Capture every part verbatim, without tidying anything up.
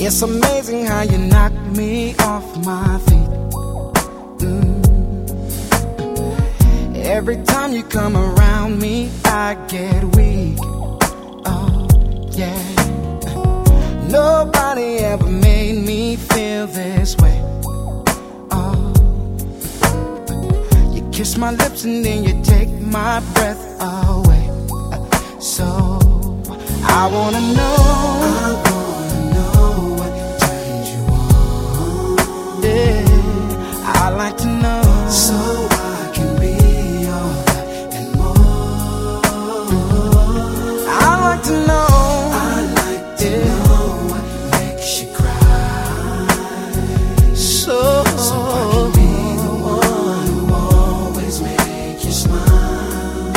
It's amazing how you knock me off my feet. Mm. Every time you come around me, I get weak. Oh, yeah. Nobody ever made me feel this way. Oh, you kiss my lips and then you take my breath away. So I wanna know, I wanna know what turns you on. Yeah, I like to know, so I can be all that and more. I like to know, I like to yeah. know what makes you cry. So, so I can be the one who always make you smile.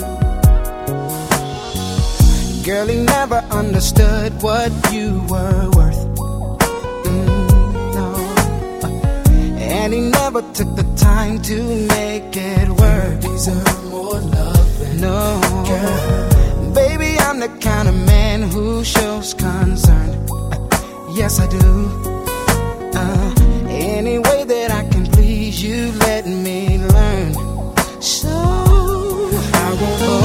Girl, he never understood what you were worth. Mm, no. And he never took the time to make it work. You deserve more love than no. Girl, baby, I'm the kind of man who shows concern. Yes, I do. Uh, any way that I can please you, let me learn. So I won't know.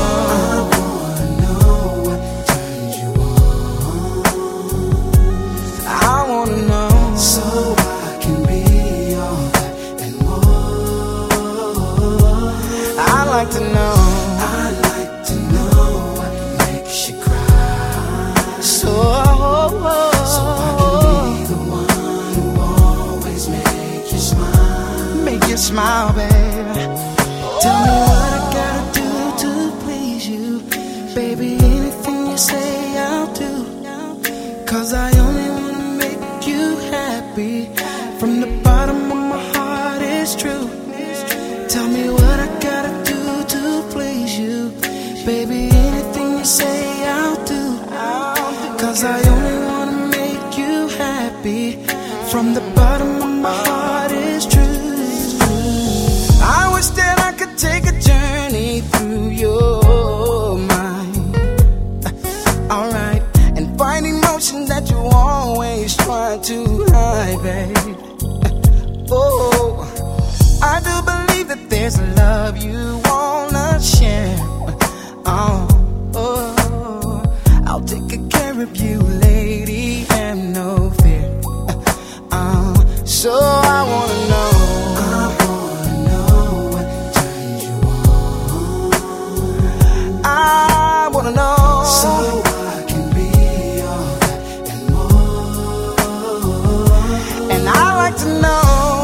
I like to know, I like to know what makes you cry. So, so I can be the one who always make you smile. Make you smile, baby. Tell me what I gotta do to please you. Baby, anything you say I'll do. Cause I only wanna make you happy. From the bottom of my heart, it's true. Tell me what I gotta do to please you. Baby, anything you say I'll do. Cause I only wanna make you happy. From the bottom of my heart is true. I wish that I could take a journey through your mind. Alright, and find emotions that you always try to hide, babe. Oh, I do believe that there's a love you wanna share. Oh, oh, I'll take good care of you, lady, and no fear. Uh, so I wanna know, I wanna know what turns you on. I wanna know, so I can be all that and more. And I like to know,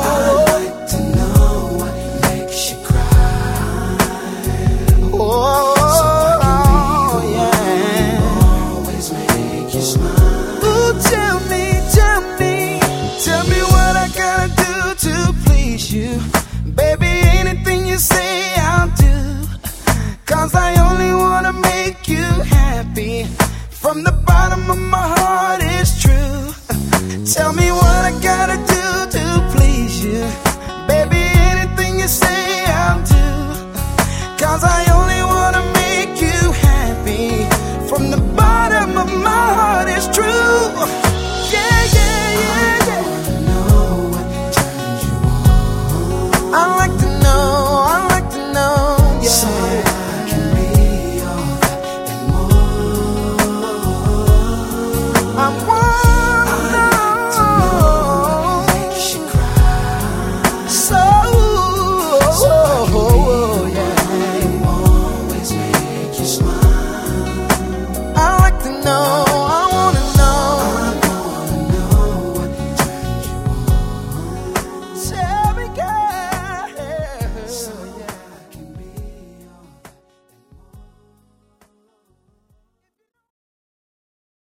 you. Baby, anything you say I'll do. Cause I only wanna make you happy. From the bottom of my heart